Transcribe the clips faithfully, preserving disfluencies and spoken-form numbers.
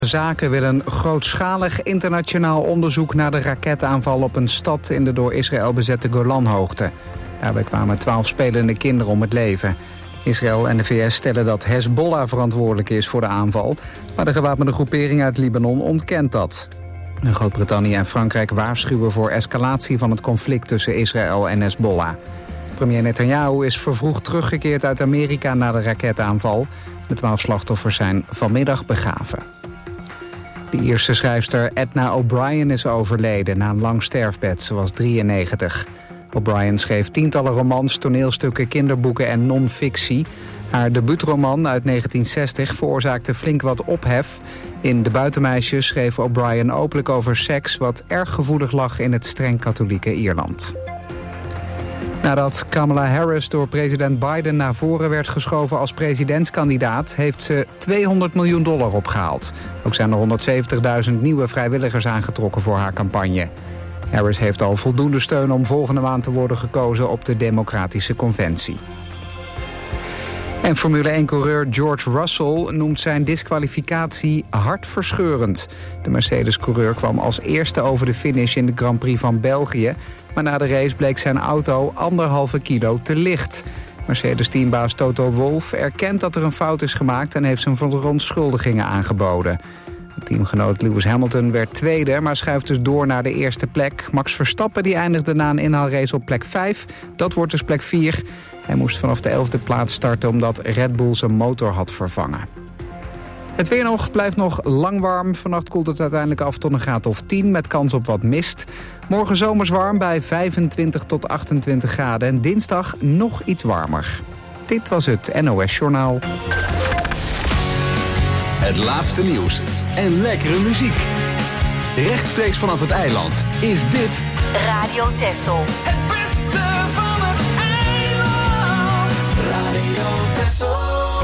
Zaken willen een grootschalig internationaal onderzoek naar de raketaanval op een stad in de door Israël bezette Golanhoogte. Daarbij kwamen twaalf spelende kinderen om het leven. Israël en de V S stellen dat Hezbollah verantwoordelijk is voor de aanval, maar de gewapende groepering uit Libanon ontkent dat. Groot-Brittannië en Frankrijk waarschuwen voor escalatie van het conflict tussen Israël en Hezbollah. Premier Netanyahu is vervroegd teruggekeerd uit Amerika na de raketaanval. De twaalf slachtoffers zijn vanmiddag begraven. De Ierse schrijfster Edna O'Brien is overleden na een lang sterfbed. Ze was drieënnegentig. O'Brien schreef tientallen romans, toneelstukken, kinderboeken en non-fictie. Haar debuutroman uit negentien zestig veroorzaakte flink wat ophef. In De Buitenmeisjes schreef O'Brien openlijk over seks, wat erg gevoelig lag in het streng katholieke Ierland. Nadat Kamala Harris door president Biden naar voren werd geschoven als presidentskandidaat, heeft ze tweehonderd miljoen dollar opgehaald. Ook zijn er honderdzeventigduizend nieuwe vrijwilligers aangetrokken voor haar campagne. Harris heeft al voldoende steun om volgende maand te worden gekozen op de Democratische Conventie. En Formule één-coureur George Russell noemt zijn disqualificatie hartverscheurend. De Mercedes-coureur kwam als eerste over de finish in de Grand Prix van België, maar na de race bleek zijn auto anderhalve kilo te licht. Mercedes-teambaas Toto Wolff erkent dat er een fout is gemaakt en heeft zijn verontschuldigingen aangeboden. Teamgenoot Lewis Hamilton werd tweede, maar schuift dus door naar de eerste plek. Max Verstappen die eindigde na een inhaalrace op plek vijf. Dat wordt dus plek vier. Hij moest vanaf de elfde plaats starten omdat Red Bull zijn motor had vervangen. Het weer nog blijft nog lang warm. Vannacht koelt het uiteindelijk af tot een graad of tien met kans op wat mist. Morgen zomers warm bij vijfentwintig tot achtentwintig graden. En dinsdag nog iets warmer. Dit was het N O S Journaal. Het laatste nieuws en lekkere muziek. Rechtstreeks vanaf het eiland is dit Radio Texel. Het beste van het eiland. Radio Texel.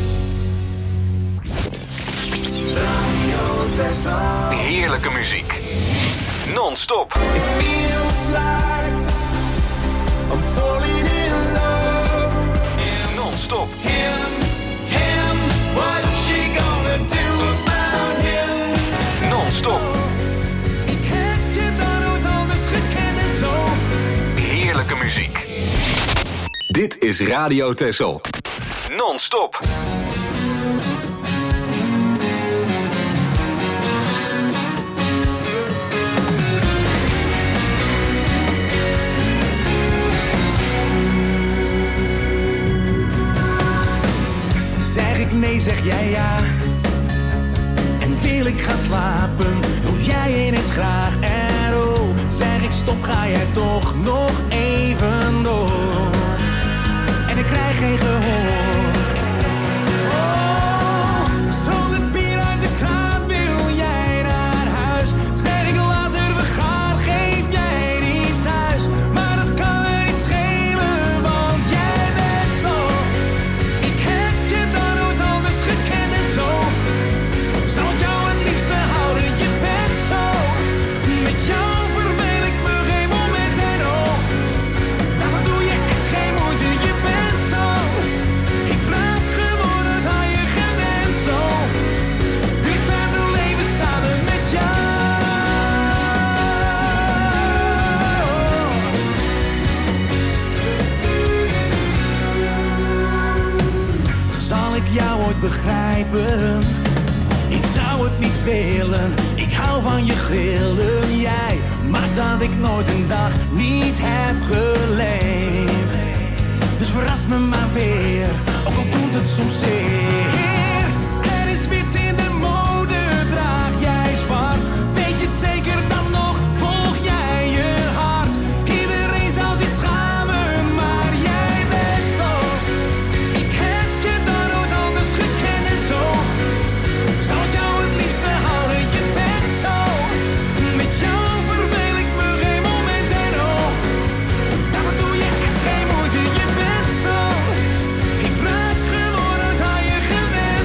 Radio Texel. heerlijke muziek. Non-stop. It feels like I'm falling in love. Non-stop. Him, him, what's she gonna do about him? Non-stop. Ik heb je dan nooit anders gekend en zo. Heerlijke muziek. Dit is Radio Texel. Non-stop. Zeg ik nee, zeg jij ja. En wil ik gaan slapen, doe jij ineens graag. En oh, zeg ik stop, ga jij toch nog even door. En ik krijg geen gehoor. Oh, zonder bier uit de kraan wil jij naar huis. Zeg ik later we gaan, geef jij niet thuis. Maar dat kan me niet schelen, want jij bent zo. Ik heb je dan nooit anders gekend en zo. Zal ik jou het liefste houden, je bent zo. Met jou verveel ik me geen moment en oh. Daarom doe je echt geen moeite, je bent zo. Ik raak gewoon het aan je gewend zo. Wil ik verder leven samen met jou. Zal ik jou ooit begrijpen? Ik zou het niet willen, ik hou van je grillen. Jij maakt dat ik nooit een dag niet heb geleefd. Dus verras me maar weer, ook al doet het soms zeer. Er is wit in de mode, draag jij zwart. Weet je het zeker dan nog, volg jij je hart. Iedereen zal zich schamen, maar jij bent zo. Ik heb je dan nooit anders gekend en zo. Zal ik jou het liefste houden, je bent zo. Met jou verveel ik me geen moment en oh. Daarom doe je echt geen moeite, je bent zo. Ik raak gewoon het aan je gewend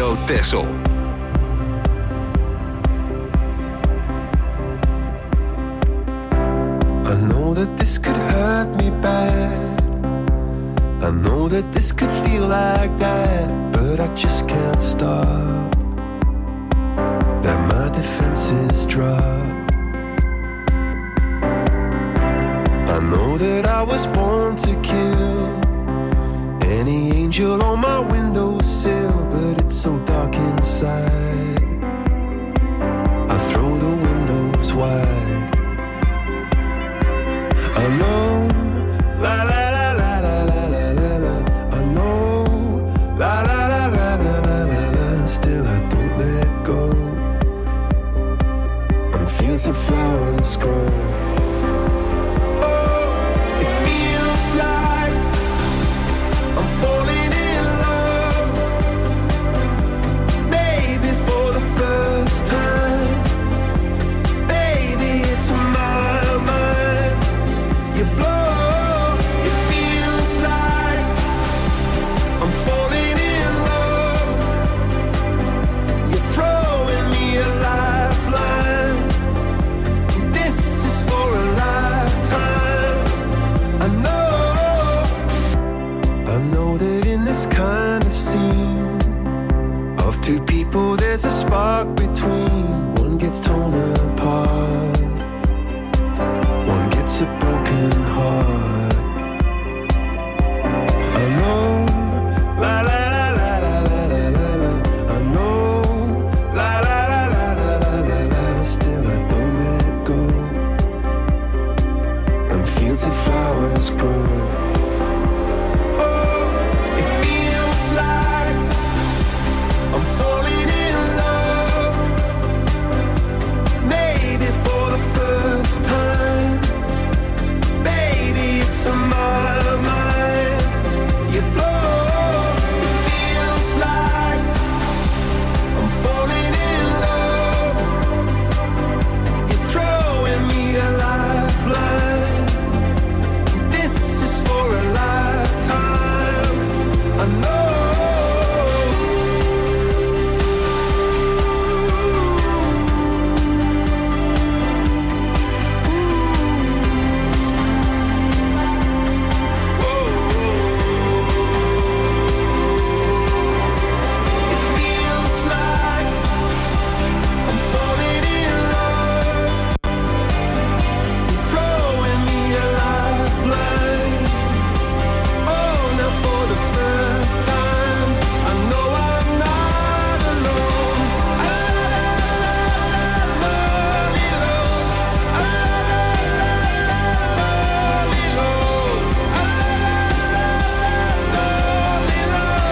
Radio Texel. I know that this could hurt me bad. I know that this could feel like that, but I just can't stop. Let my defenses drop. I know that I was born to kill any angel on my windowsill, but it's so dark inside. I throw the windows wide. I know, la la la la la la la la la. I know, la la la la la la la la. Still I don't let go. And fields of flowers grow. Oh, it feels like I'm falling in love. Maybe for the first time. Baby, it's my mind. You blow, it feels like I'm falling in love. You're throwing me a lifeline. This is for a lifetime. I know, I know that in this kind of scene of two people there's a spark between. One gets torn apart, one gets a broken heart. I know, la la la la la la la la la. I know, la la la la la la la la. Still I don't let go. And fields of flowers grow. Oh, it feels like I'm falling in love. Maybe for the first time. Baby, it's on my mind. You blow, it feels like I'm falling in love. You're throwing me a lifeline. This is for a lifetime. I know. It feels like I'm falling in love. You're throwing me a lifeline. Oh, now for the first time, I know I'm not alone. I love you, Lord. I love you, Lord. I love you,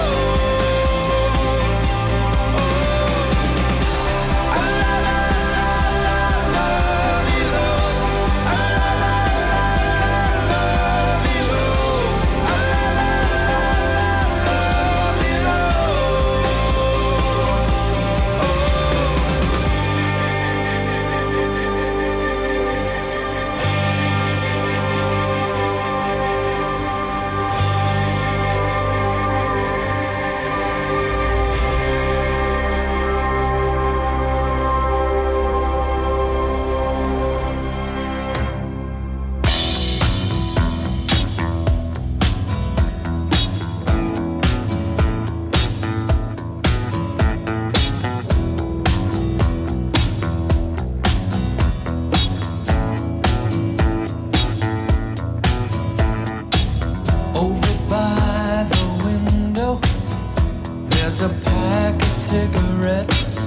Over by the window, there's a pack of cigarettes.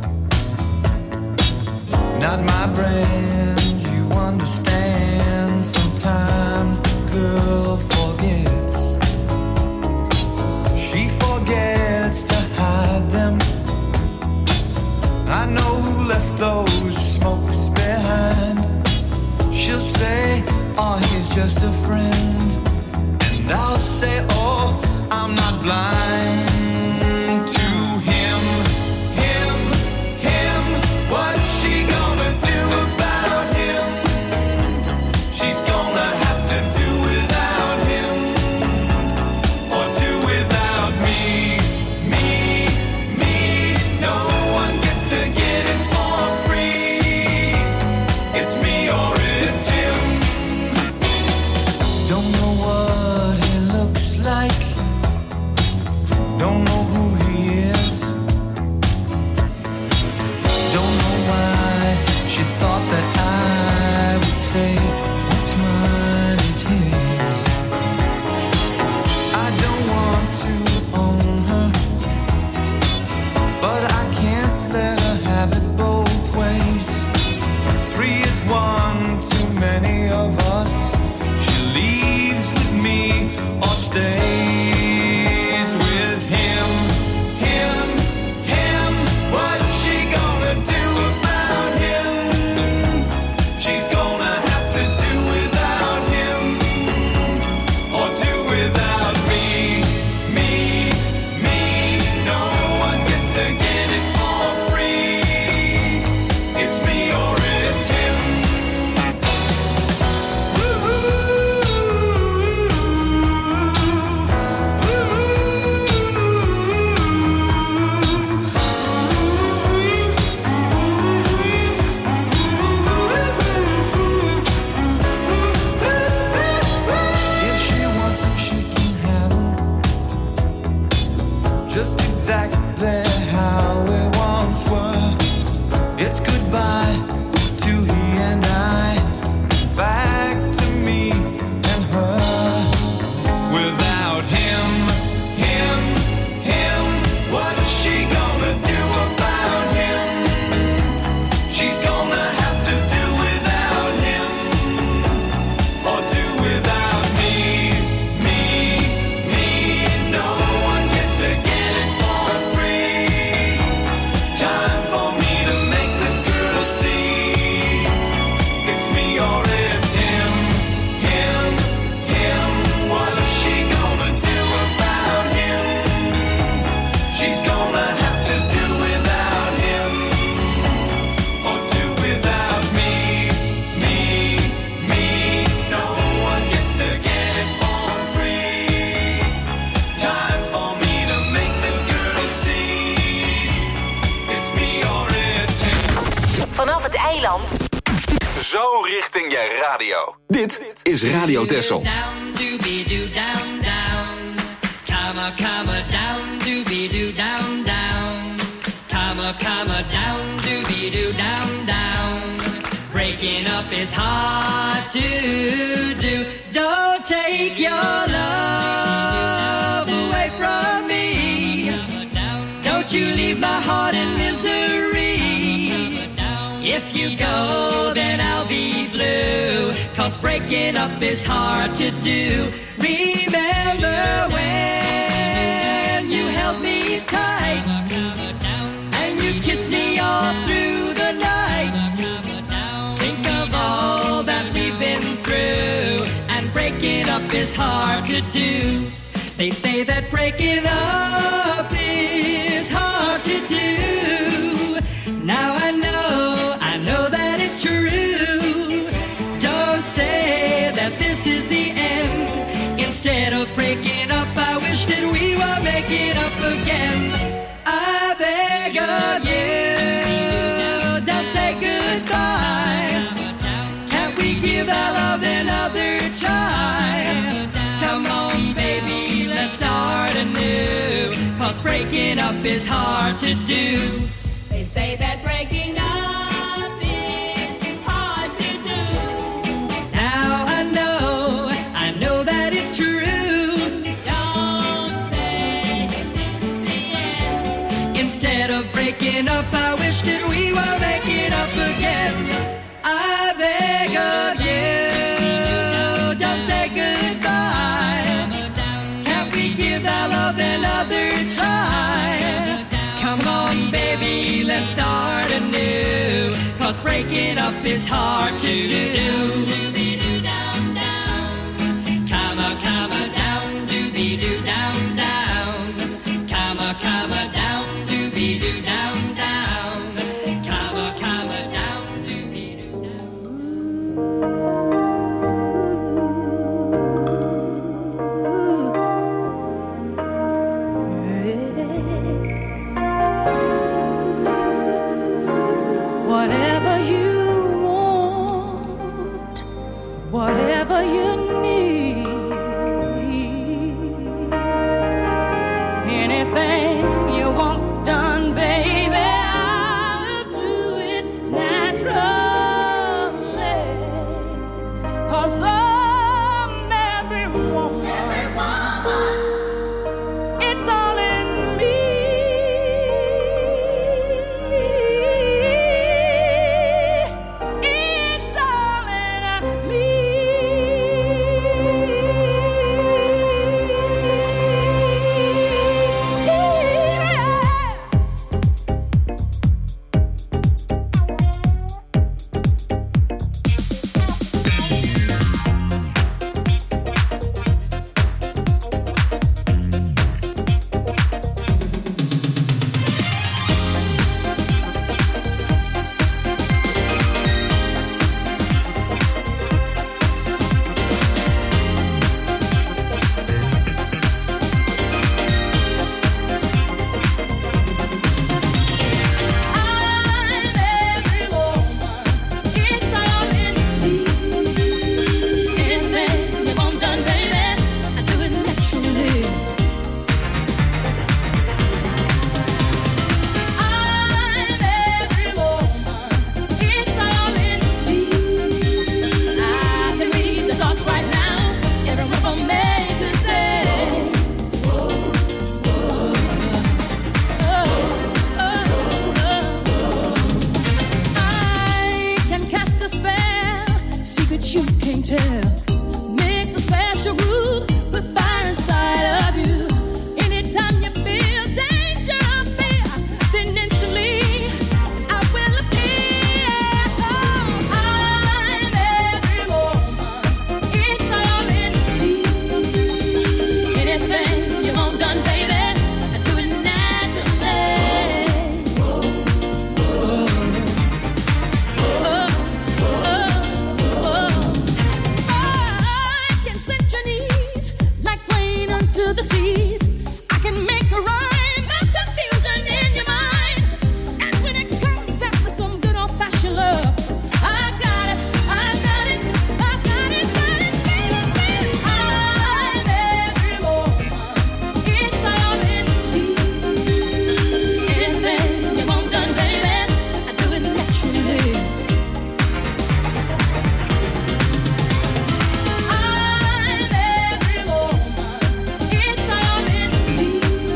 Not my brand, you understand. Sometimes the girl forgets. She forgets to hide them. I know who left those smokes behind. She'll say, oh, he's just a friend. And I'll say, oh, I'm not blind to him, him, him. What's she gonna do about him? She's gonna have to do without him, or do without me, me, me. is one too many of us. She leaves with me or stays with him, him, him. What's she gonna do about him? She's gonna have to do without him or do without me, me, me. No one gets to get it for free. It's me or it's him. If she wants him, she can have him. Just exactly how we once were. It's goodbye to he and I. Back to me and her. Without him, him, him. What's she gonna do about him? She's gonna have to do without him or do without me, me, me. No one gets to get it for free. Time for me to make the girl see. It's me or it's him, him, him. What's she gonna do about him? She's gonna have to do without him or do without me, me, me. No one gets to get it for free. Time for me to make the girl see. It's me or it's him. Vanaf het eiland. Zo richting je radio. Dit is Radio Texel. Down, doobie doo, down, down. Come a, come a, down, doobie doo, down, down. Come a, come a, down, doobie doo, down, down. Breaking up is hard to do. Don't take your love away from me. Don't you leave my heart in misery. If you go, then I'll be blue. Cause breaking up is hard to do. Remember when you held me tight and you kissed me all through the night. Think of all that we've been through, and breaking up is hard to do. They say that breaking up is hard to do. Now I know, I know that it's true. Don't say that this is the end. Instead of breaking up, I wish that we were making up again. I beg of you, don't say goodbye. Can't we give our love another try? Come on, baby, let's start anew. Cause breaking up is hard to do. They say that breaking up is hard to do. Now I know, I know that it's true. Don't say that this is the end. Instead of breaking up, I wish that we were making up again. I beg of you, don't say goodbye. Can't we give our love another try? Come on, baby, let's start anew. Cause breaking up is hard to do. Come on, come on, down, doobie doo, down, down. Come on, come on, down, doobie doo, down, down. Come on, come on, down, doobie doo, down. Whatever you want, whatever you need, anything you want done, baby, I'll do it naturally. 'Cause I'm every woman, every woman. It's all in me. tell. Makes a special groove, put fire inside of you. Anytime you feel danger or fear, then instantly I will appear. Oh, I'm every woman, it's all in me. Anything you want done, baby, I do it naturally. Oh, oh, I can set your needs like rain unto the seas. I can make a rhyme of confusion in your mind. And when it comes down to some good old-fashioned love, I got it, I got it, I got it, got it, baby, baby. I'm every woman, it's all in me. Anything you want done, baby, I do it naturally. I'm every woman, it's all in me.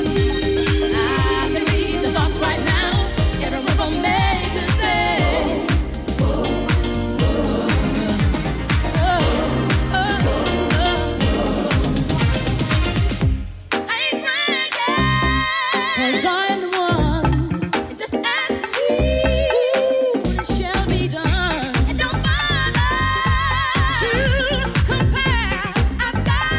I can read your thoughts right now, every word from A to Z. Oh, oh, oh, oh. I ain't crying yet, 'cause I'm the one. Just ask me, it shall be done. It don't bother to compare. I've got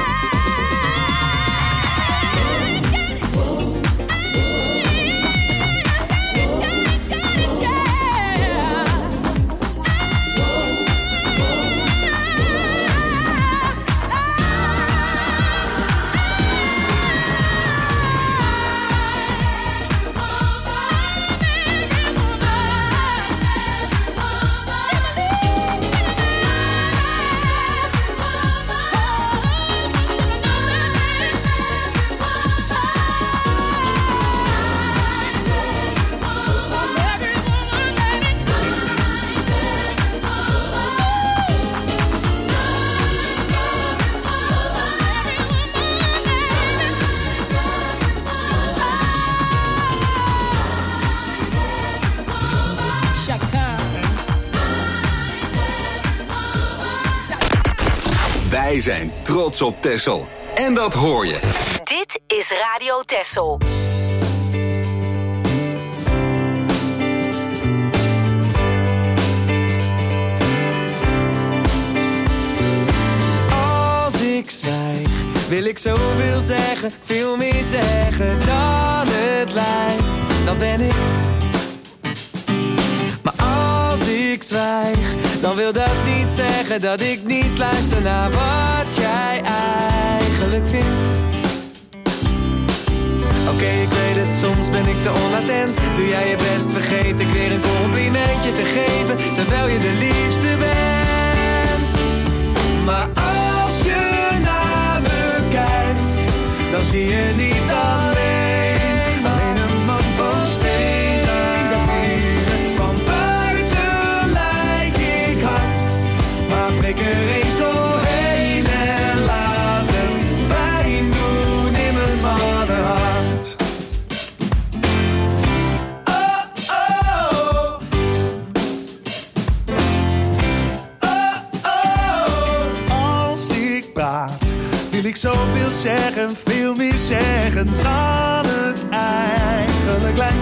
Wij zijn trots op Texel. En dat hoor je. Dit is Radio Texel. Als ik zwijg, wil ik zoveel zeggen, veel meer zeggen dan het lijkt. Dan ben ik. Maar als ik zwijg, dan wil dat niet zeggen dat ik niet luister naar wat jij eigenlijk vindt. Oké, okay, ik weet het, soms ben ik te onattent. Doe jij je best, vergeet ik weer een complimentje te geven, terwijl je de liefste bent. Maar als je naar me kijkt, dan zie je niet alleen, alleen een man van steen. Van buiten lijk ik hard, maar prik er eens doorheen en laat het pijn doen in mijn mannenhart. Oh, oh. Oh, oh. Als ik praat, wil ik zoveel zeggen, veel meer zeggen dan het eigenlijk lijkt.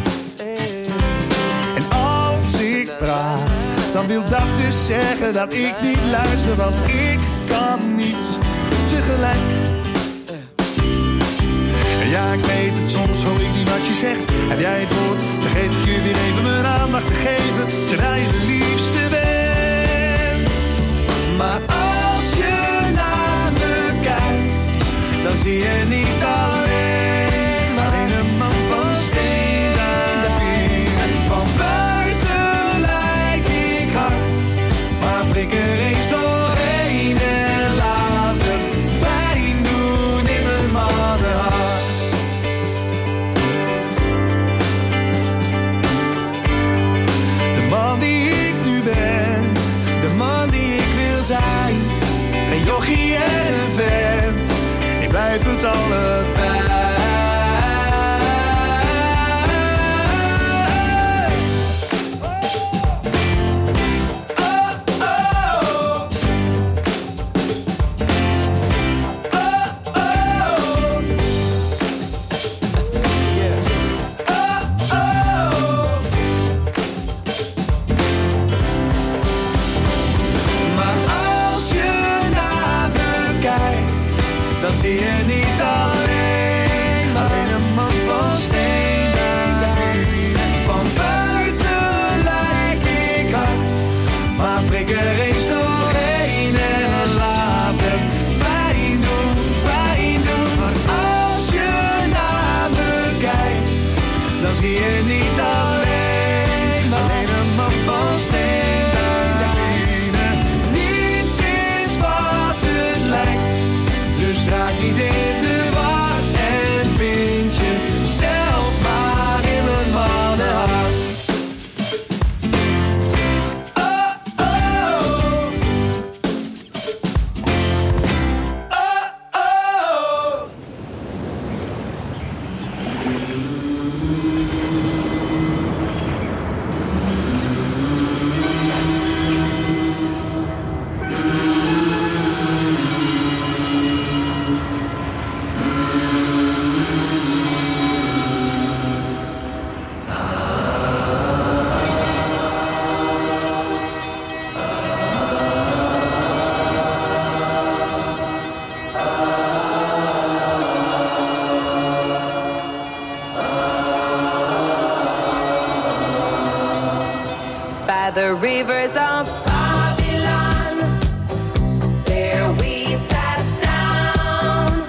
En als ik praat, dan wil dat dus zeggen dat ik niet luister, want ik kan niets tegelijk. En ja, ik weet het, soms hoor ik niet wat je zegt. Heb jij het woord, vergeet ik je weer even mijn aandacht te geven, terwijl je de liefste bent. Maar als je naar me kijkt, dan zie je niet alleen, maar alleen een man van steen. Van buiten lijk ik hard, maar prik er eens doorheen en laat het pijn doen in mijn mannenhart. by the rivers of Babylon. There we sat down.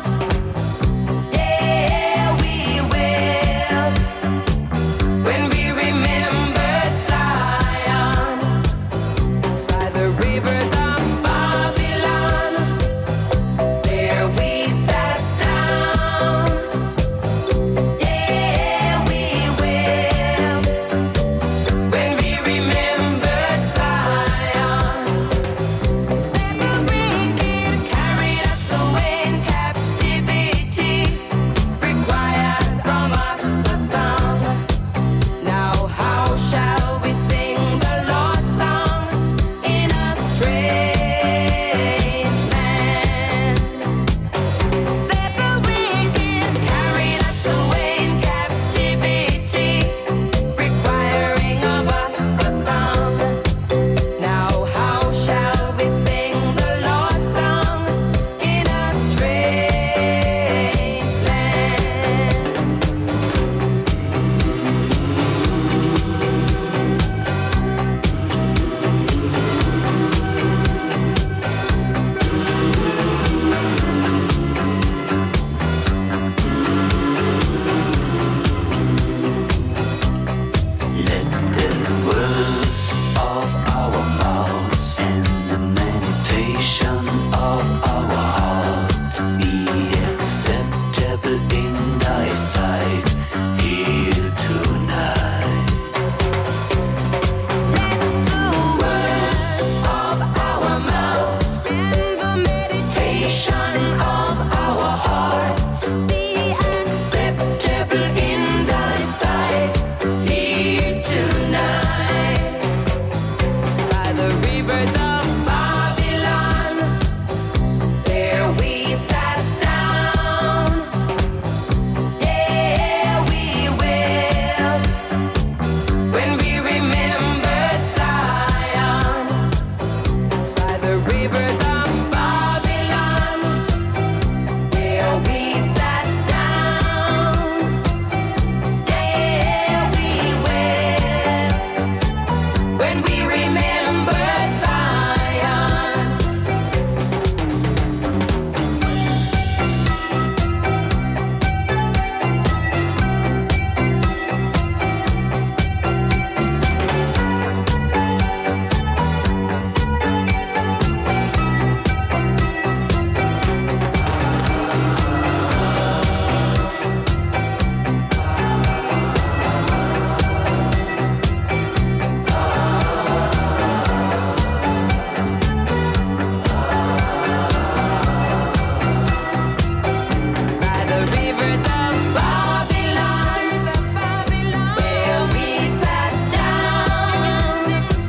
Yeah, we wept when we remembered Zion. By the rivers of Babylon. There we sat down. Yeah, we wept when we remembered Zion. Then the wicked carried us away in captivity, required from us a song. Now how shall we sing the Lord's song in a strange land? That the wicked carried us away in captivity, requiring of us a song. Now how shall we sing the Lord's song in a strange Let the words of our mouths and the meditation of our heart be acceptable in thy sight here tonight. the words of our mouths and the meditation of our hearts be acceptable in thy sight here tonight. By the rivers of Babylon, there we sat down. Yeah, we wept when we remembered Zion. By the rivers of Babylon, there we sat down. Yeah, we wept when we remembered Zion. By the rivers of Babylon, where we sat down.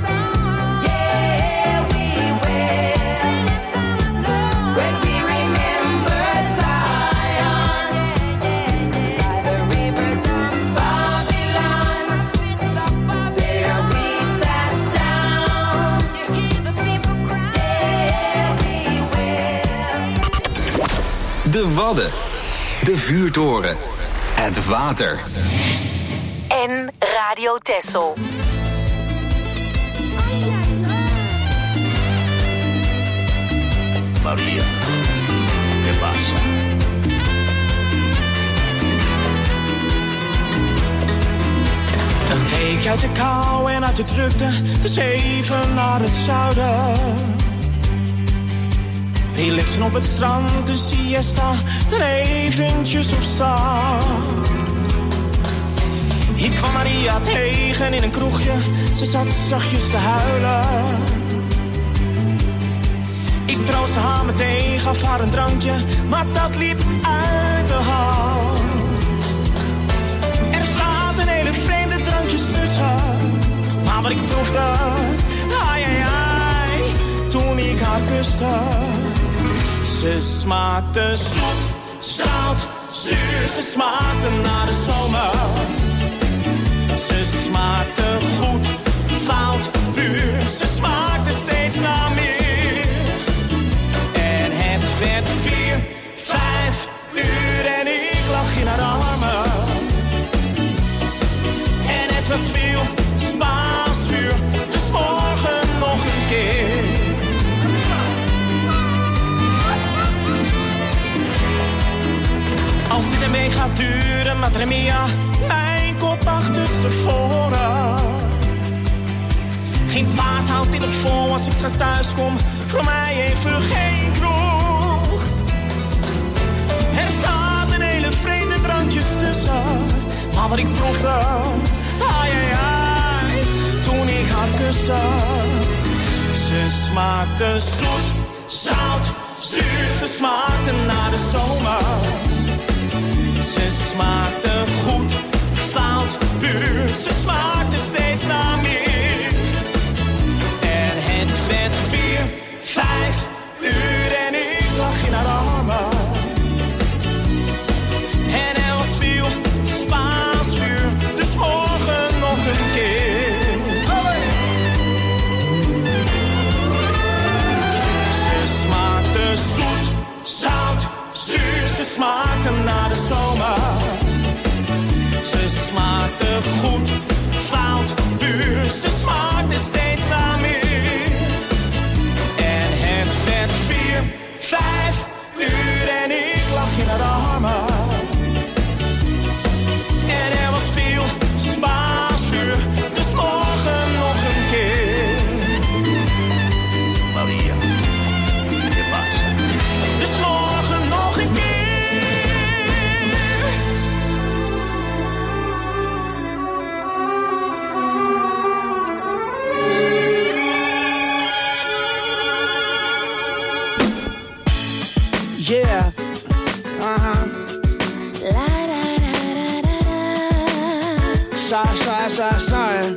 Yeah, we wept when we remembered Zion. By the rivers of Babylon, there we sat down. Yeah, we wept. De Wadden. De vuurtoren. Het water. En Radio Texel. Maria, ¿qué pasa? Een week uit de kou en uit de drukte, dus even naar het zuiden. Relaxen op het strand, de siesta, dan eventjes op stap. Ik kwam Maria tegen in een kroegje, ze zat zachtjes te huilen. Ik troostte haar meteen, gaf haar een drankje, maar dat liep uit de hand. Er zaten hele vreemde drankjes tussen, maar wat ik proefde, ai ai ai, toen ik haar kuste. Ze smaakte zoet, zout, zuur, ze smaakte naar de zomer. Ze smaakte goed, fout, puur, ze smaakte steeds naar meer. En het werd vier, vijf uur en ik lag in haar armen. En het was veel Spaans vuur, dus madre mia, mijn kop achterstevoren. Geen paard houdt dit op vol als ik straks thuis kom. Voor mij even geen kroeg. Er zaten hele vreemde drankjes tussen. Maar wat ik proefde, ai ai ai, toen ik haar kuste. Ze smaakte zoet, zout, zuur. Ze smaakte naar de zomer. Ze smaakte goed, fout, puur. Ze smaakte steeds naar meer. En het werd vier, vijf uur en ik lag in haar armen. En er was veel Spaans vuur, dus morgen nog een keer. Ze smaakte zoet, zout, zuur. Ze smaakte naar de zomer. Ze smaakte goed, fout, puur. Ze smaakte steeds naar meer. En het werd vier, vijf uur en ik lag in haar armen. En er was veel Spaans vuur, dus morgen nog een keer. Maria, je pasa. Dus morgen nog een keer. Yeah, uh-huh. La da da da da da. Sorry, sorry, sorry, sorry.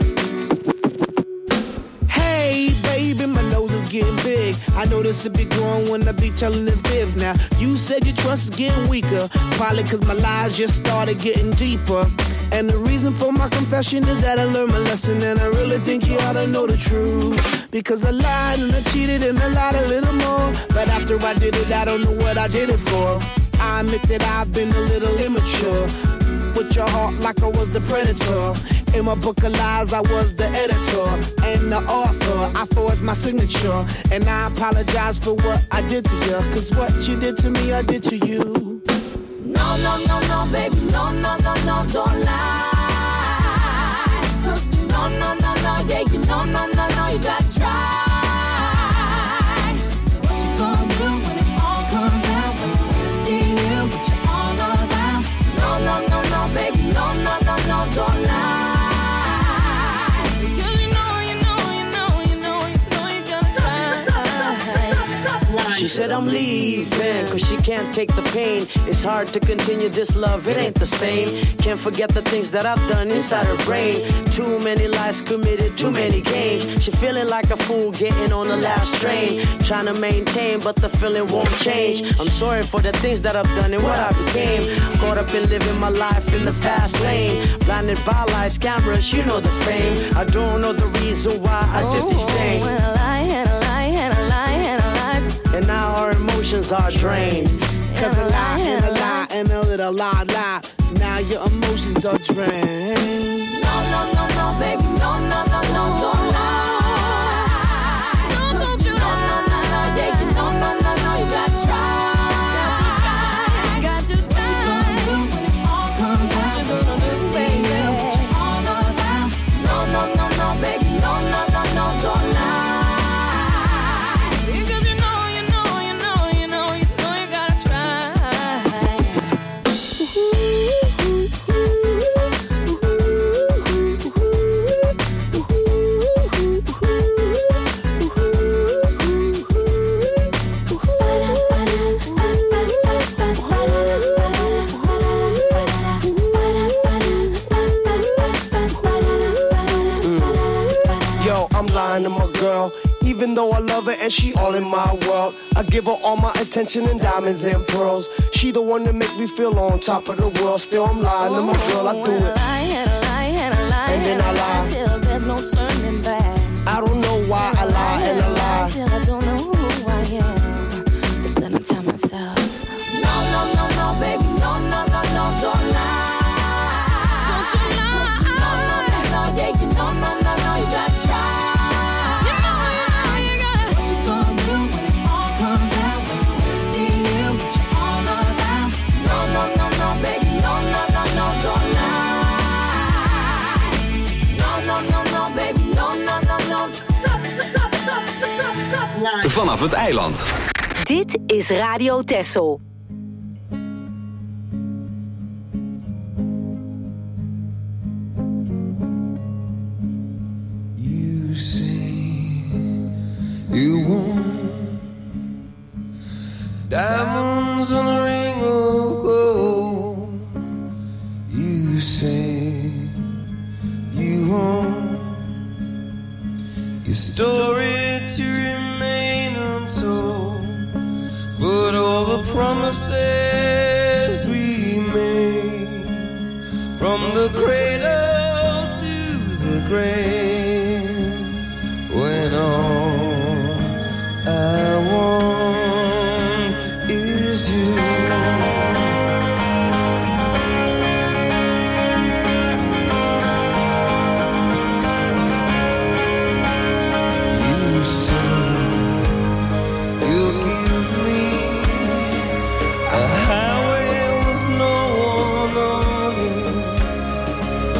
Hey, baby, my nose is getting big. I notice it be growing when I be telling the fibs. Now, you said your trust is getting weaker. Probably cause my lies just started getting deeper. And the reason for my confession is that I learned my lesson. And I really think you ought to know the truth. Because I lied and I cheated and I lied a little more. But after I did it, I don't know what I did it for. I admit that I've been a little immature. With your heart like I was the predator. In my book of lies, I was the editor and the author. I forged my signature. And I apologize for what I did to you. Cause what you did to me, I did to you. No, no, no, no, baby, no, no, no, no, don't lie. No, no, no, no, yeah, you no, no, no, no, you gotta try. What you gonna do when it all comes out? When you see you, what you all about? No, no, no, no, baby, no, no, no, no, don't lie. Because you know, you know, you know, you know, you know you gotta try. She said I'm leaving, cause she can't take the pain. It's hard to continue this love, it ain't the same. Can't forget the things that I've done inside her brain. Too many lies committed, too many games. She feeling like a fool getting on the last train. Trying to maintain, but the feeling won't change. I'm sorry for the things that I've done and what I became. Caught up in living my life in the fast lane. Blinded by lights, cameras, you know the fame. I don't know the reason why I did these things. And a lie, and a lie, and a lie, and a lie. And now our emotions are drained. Cause a lie and a lie and a little lie, lie. Now your emotions are drained. No, no, no, no, baby, no, no, no, no, don't lie. No, don't you lie. No, no, no, yeah, you no, no, no, no, you gotta try. Got to try. What you gonna do when it all comes out? What you gonna do, say you, what you all about? No, no, no, no, baby, no, no, no, no, don't lie. Because you know, you know, you know, you know, you know you gotta try. Yo, I'm lying to my girl. Even though I love her and she all in my world, I give her all my attention and diamonds and pearls. She the one that make me feel on top of the world. Still I'm lying to my girl, I do it. And a lie, and a lie, and a lie, And then I lie. till there's no turning back. I don't know why I lie and I lie. Till I don't know who I am. But then I tell myself, no, no, no, no, baby, no, no, no, no, don't lie. Don't you lie. No, no, no, no, yeah, you no, no, no, no, you gotta try. You know, you know, you gotta. What you gonna do when it all comes out? When you see you, what you all about? No, no, no, no, baby, no, no, no, no, vanaf het eiland. Dit is Radio Texel. You say you want diamonds on a ring of gold. You say you want your story to remain untold, but all the promises we made from the cradle to the grave, when all I want is you. You say you'll give me a highway with no one on it,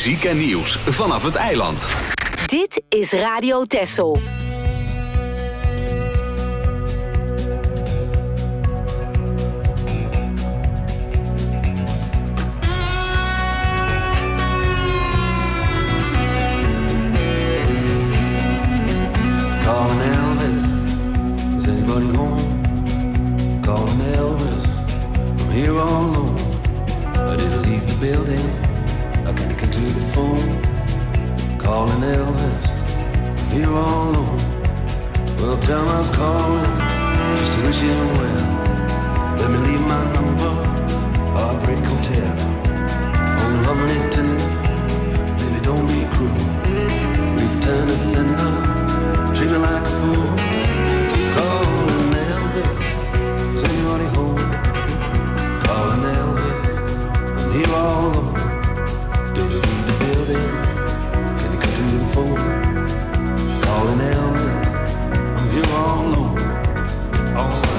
muziek en nieuws vanaf het eiland. Dit is Radio Texel. Calling Elvis, is anybody home? Calling Elvis, I'm here all alone. I didn't leave the building, I can't get to the phone. Calling Elvis, I'm here all alone. Well, tell him I was calling, just to wish him well. Let me leave my number, Heartbreak Hotel. Oh, lovely tender, baby don't be cruel. Return to sender, treat me like a fool. Calling Elvis, is anybody home? Calling Elvis, I'm here all alone. Did you leave the building? Can you come to the phone? Calling Elvis, I'm here all alone. All right.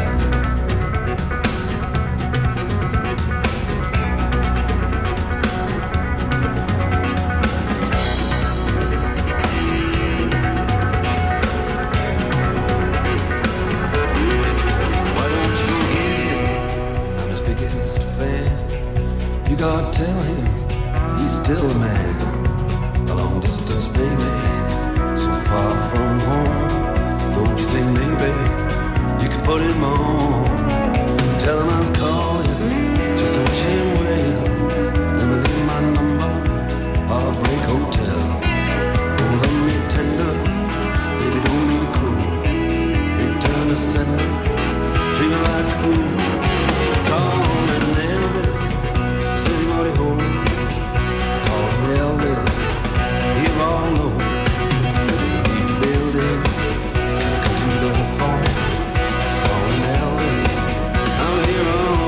God, tell him he's still a man. A long distance, baby, so far from home. Don't you think maybe you can put him on? Tell him I was calling just to wish him well. Let me leave my number, Heartbreak Hotel. Oh, love me tender, baby, don't be cruel. Return to sender, treat me like a fool. Calling Elvis, anybody home? Calling Elvis, here all alone. Leave the building, come to the phone. Calling Elvis, I'm here all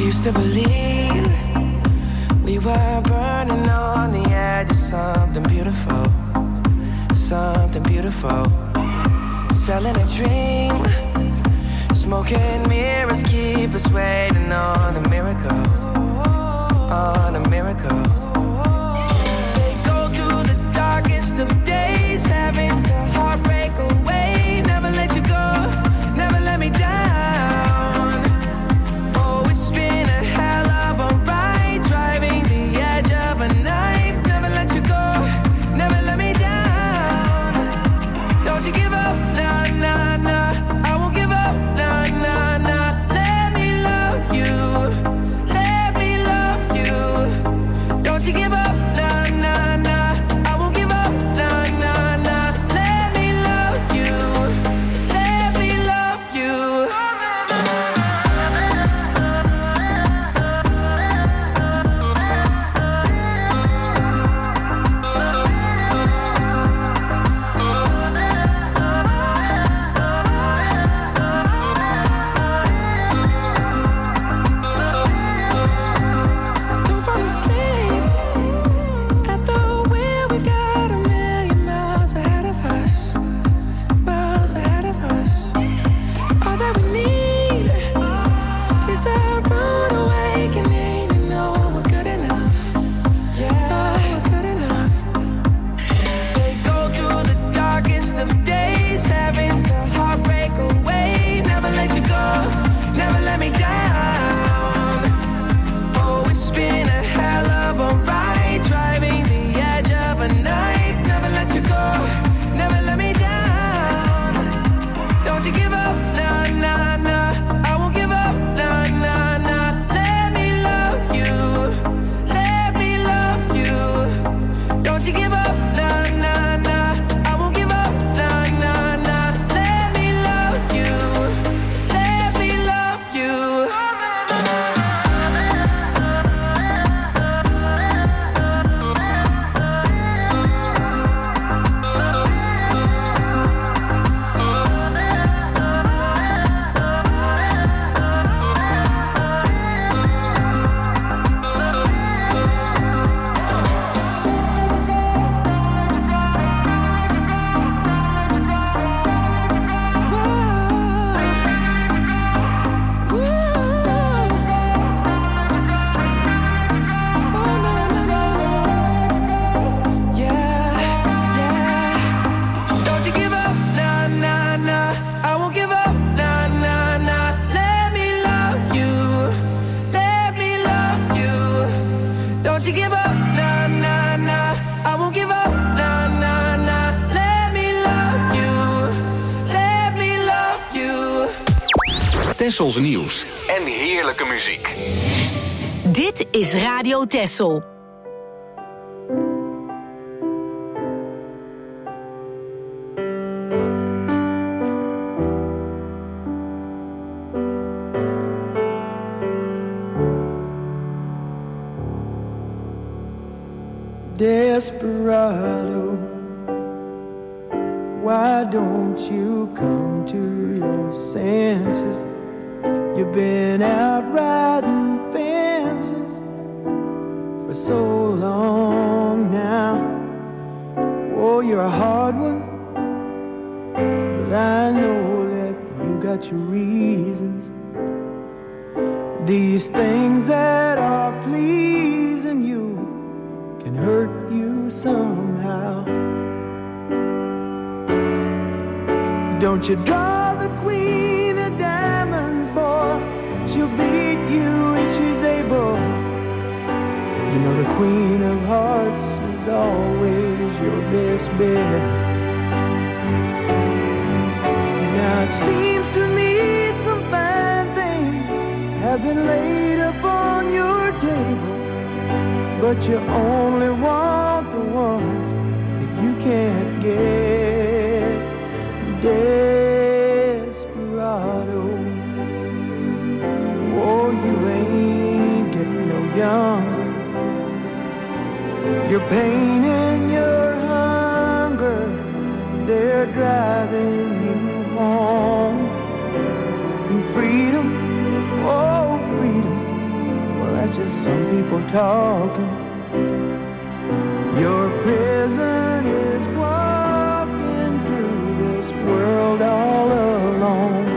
used to believe we were burning on the edge of something beautiful, something beautiful. Selling a dream, smoking mirrors keep us waiting on a miracle, on a miracle. Say go through the darkest of days, having to heartbreak away. Never let you go, never let me down. Oh, it's been a hell of a ride, driving the edge of a knife. Never let you go, never let me down. Don't you give up, nah, nah, nah. I won't give up, nah, nah, nah. Let me love you, let me love you. Don't you give up, nah, nah, nah. I won't give up, nah, nah, nah. Let me love you, let me love you. Don't fall asleep at the wheel. We've got a million miles ahead of us, miles ahead of us. All that we need is a rude awakening to know we're good enough. Yeah, we're good enough. Say go through the darkest of days, having to heartbreak away. Never let you go, never let me down. Oh, it's been a hell of a ride, driving the edge of a knife. Never let you go, never let me down. Don't you give up, nah, nah, nah. I won't give up, nah, nah, nah. Let me love you, let me love you. Don't you give up, nah, nah, nah. I won't give up, nah, nah, nah. Let me love you, let me love you. Don't you give up, nah, nah, nah. I won't give up, nah, nah, nah. Let me love you, let me love you. Don't you give up, nah, nah, nah. I won't give up, nah, nah, nah. Let me love you, let me love you. Tessels nieuws en heerlijke muziek. Dit is Radio Tessel. Desperado, why don't you come to your senses? You've been out riding fences for so long now. Oh, you're a hard one, but I know that you got your reasons. These things that are pleasing you can hurt you somehow. Don't you draw the queen of diamonds, boy. She'll beat you if she's able. You know the queen of hearts is always your best bet. Now it seems to me some fine things have been laid upon your table, but you only want the ones that you can't get. Desperado, oh, you ain't getting no younger. Your pain and your hunger, they're driving you home. And freedom, oh freedom, just some people talking. Your prison is walking through this world all alone.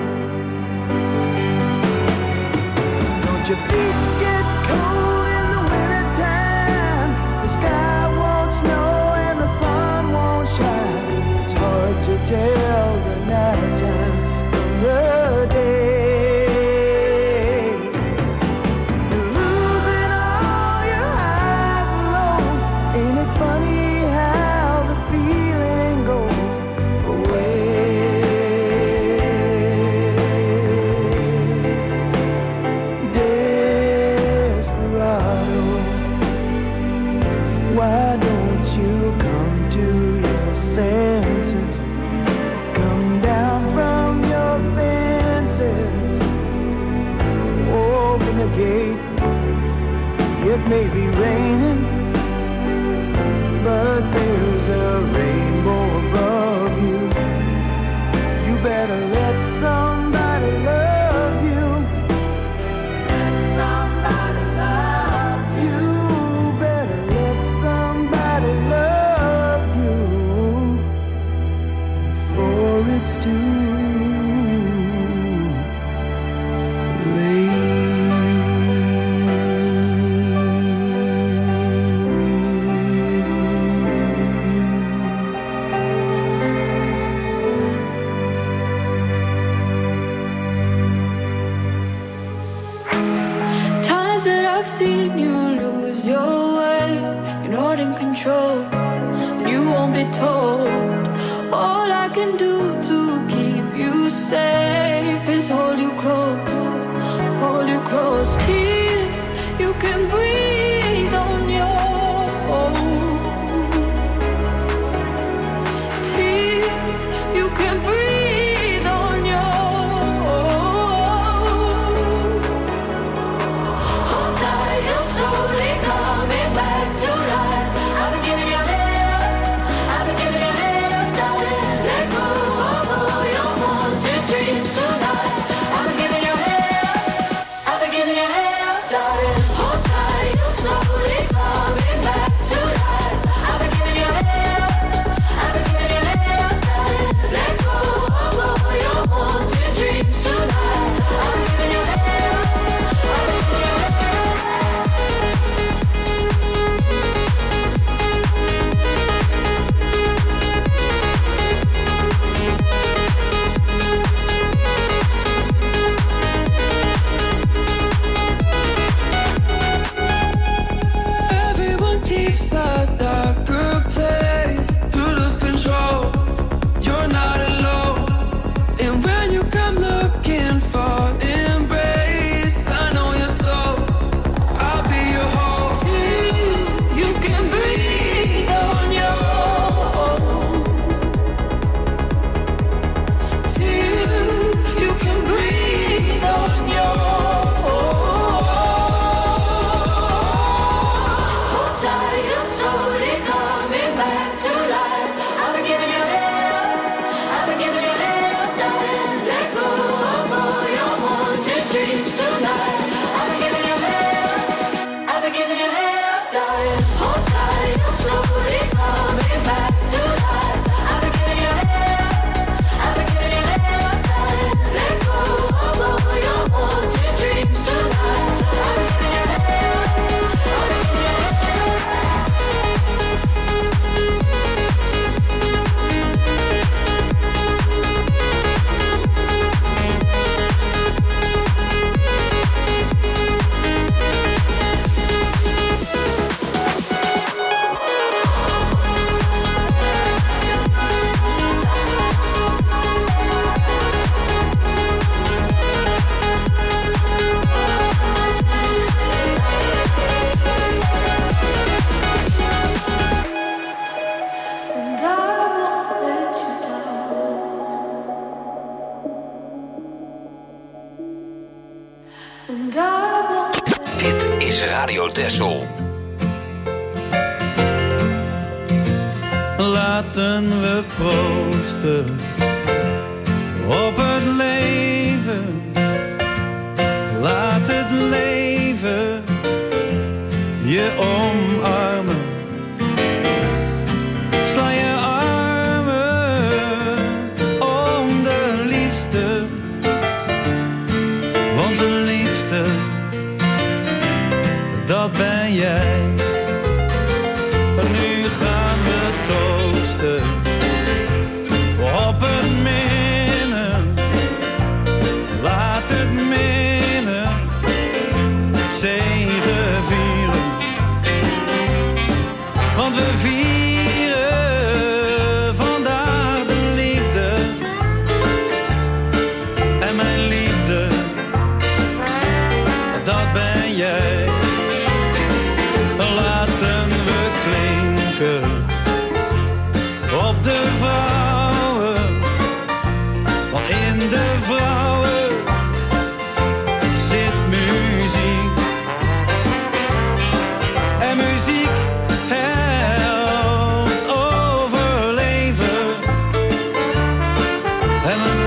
Don't your feet get cold in the wintertime? The sky won't snow and the sun won't shine. It's hard to tell the night time from the day. You're losing all your highs and lows. Ain't it funny how the feeling goes away? Desperado, why don't you come to your senses? Come down from your fences. Open the gate. It may be raining, but there's a rainbow above you. You better let somebody love you. Let somebody love you. Better let somebody love you before it's too Times that I've seen you lose your way, you're not in control, and you won't be told. All I can do to keep you safe is hold you close, hold you close till you can breathe on your own, till you can breathe on your own. Hold tight, you're slowly coming back to life. I've been giving you hell, I've been giving you hell, darling. Let go of all your wanted dreams tonight. I've been giving you hell, I've been giving you hell, darling. Hold tight, you're slowly coming back to life. I've been giving you hell, I've been giving you hell, darling. Let go of all your wanted dreams tonight. I've been giving you hell, I've been giving you Everyone keeps a darker place to lose control. You're not alone. And when you come looking for embrace, I know your soul. I'll be your home till you can breathe on your own. Till you can breathe on your own. Hold tight, you're slowly coming back to life. I've been giving you hell, I've been giving you hell, darling. Let go of all your wanted dreams tonight. I've been giving you hell, I've been giving you hell, darling. Hold tight, you're slowly coming back to life. I've been giving you hell, I've been giving you hell, darling. Let go of all your wanted dreams tonight. I've been giving you hell, I've been giving you and I won't let you down. And I won't. Dit is Radio Texel. Laten we proosten op het leven. Laat het leven je omarmen. Sla je armen om de liefste, want de liefste, dat ben jij. Nu gaan we toosten op het minnen. Laat het minnen zegevieren, want we vieren vandaag de liefde. En mijn liefde, dat ben jij. Laten we klinken op de vrouwen, want in de vrouwen zit muziek. En muziek helpt overleven. En